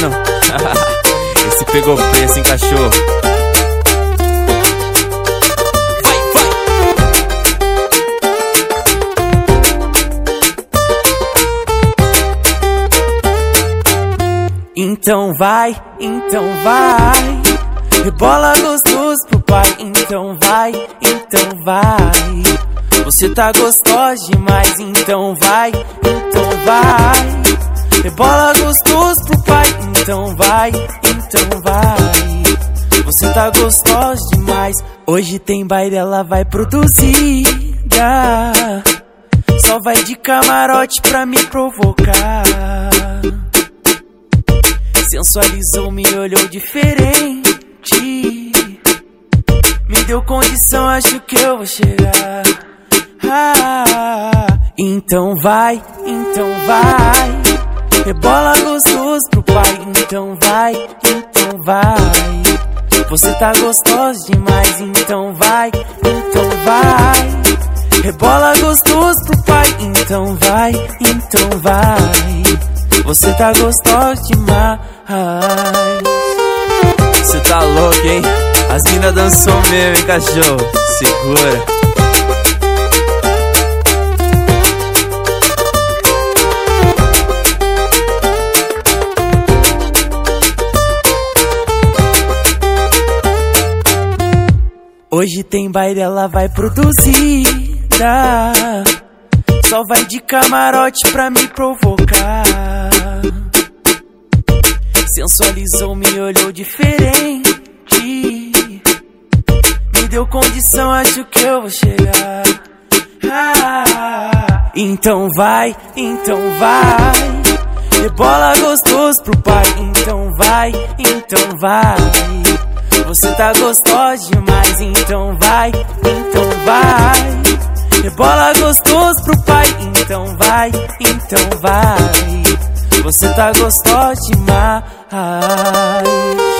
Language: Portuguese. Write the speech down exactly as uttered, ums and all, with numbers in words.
mano? Esse pegou preço, hein, cachorro? Vai, vai! Então vai, então vai, rebola gostoso pro pai. Então vai, então vai, você tá gostosa demais. Então vai, então vai, rebola gostoso pro pai. Então vai, então vai, você tá gostosa demais. Hoje tem baile, ela vai produzida, só vai de camarote pra me provocar. Sensualizou, me olhou diferente, me deu condição, acho que eu vou chegar. Ah, então vai, então vai, rebola gostoso pro pai. Então vai, então vai, você tá gostosa demais. Então vai, então vai, rebola gostoso pro pai. Então vai, então vai, você tá gostosa demais. Você tá louco, hein? As minas dançam mesmo, hein, cachorro? Segura. Hoje tem baile, ela vai produzida, só vai de camarote pra me provocar. Sensualizou, me olhou diferente, me deu condição, acho que eu vou chegar. Ah, então vai, então vai, rebola gostoso pro pai. Então vai, então vai, você tá gostosa demais. Então vai, então vai, rebola gostoso pro pai. Então vai, então vai, você tá gostosa demais.